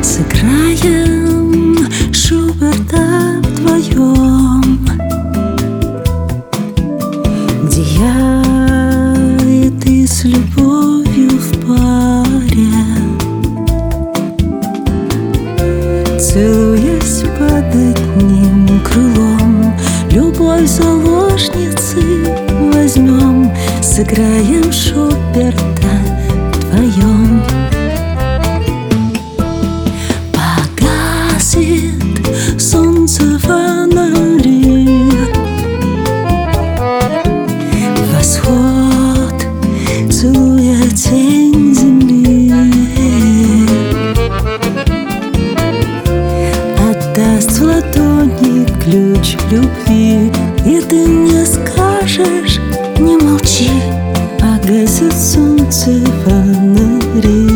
Сыграем Шуберта вдвоем, где я и ты с любовью в паре, целуясь под одним крылом. Любовь заложницы возьмем, сыграем Шуберта вдвоем. Погасит солнце фонари, восход целуя тень земли, отдаст в ладони ключ любви. И ты мне скажешь: не молчи, погасит солнце фонари.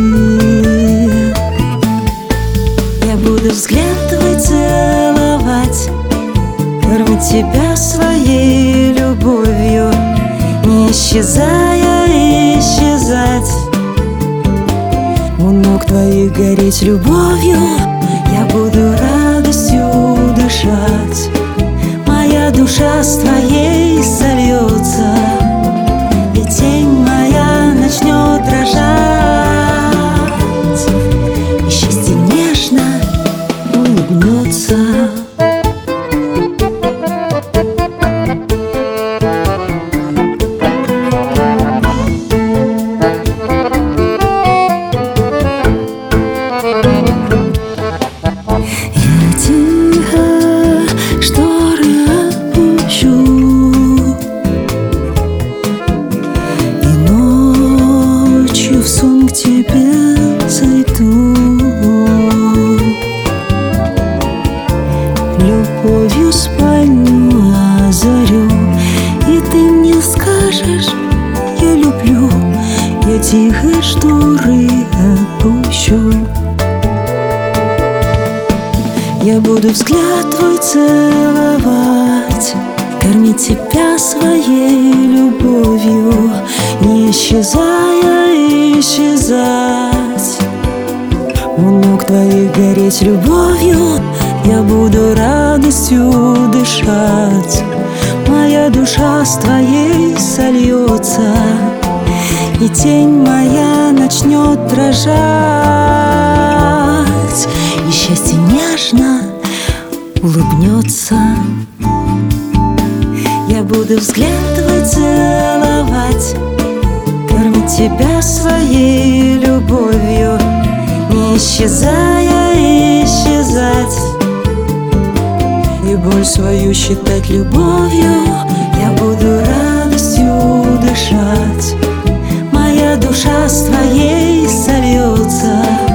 Я буду взгляд твой целовать, кормить тебя своей любовью, не исчезая, исчезать. У ног твоих гореть любовью, я буду радостью дышать. Моя душа с твоей сольется, и тень моя начнет дрожать, и счастье нежно улыбнется. Я тихо шторы опущу, и ночью в сон к тебе зайду. Любовью спальню озарю, и ты мне скажешь: я люблю. Я тихо шторы опущу. Я буду взгляд твой целовать, кормить тебя своей любовью, не исчезая, исчезать. У ног твоих гореть любовью, я буду радостью дышать. Моя душа с твоей сольется, и тень моя начнет дрожать, и счастье нежно улыбнется. Я буду взгляд твой целовать, кормить тебя своей любовью, не исчезая, исчезать. И боль свою считать любовью, я буду радостью дышать. Моя душа с твоей сольется,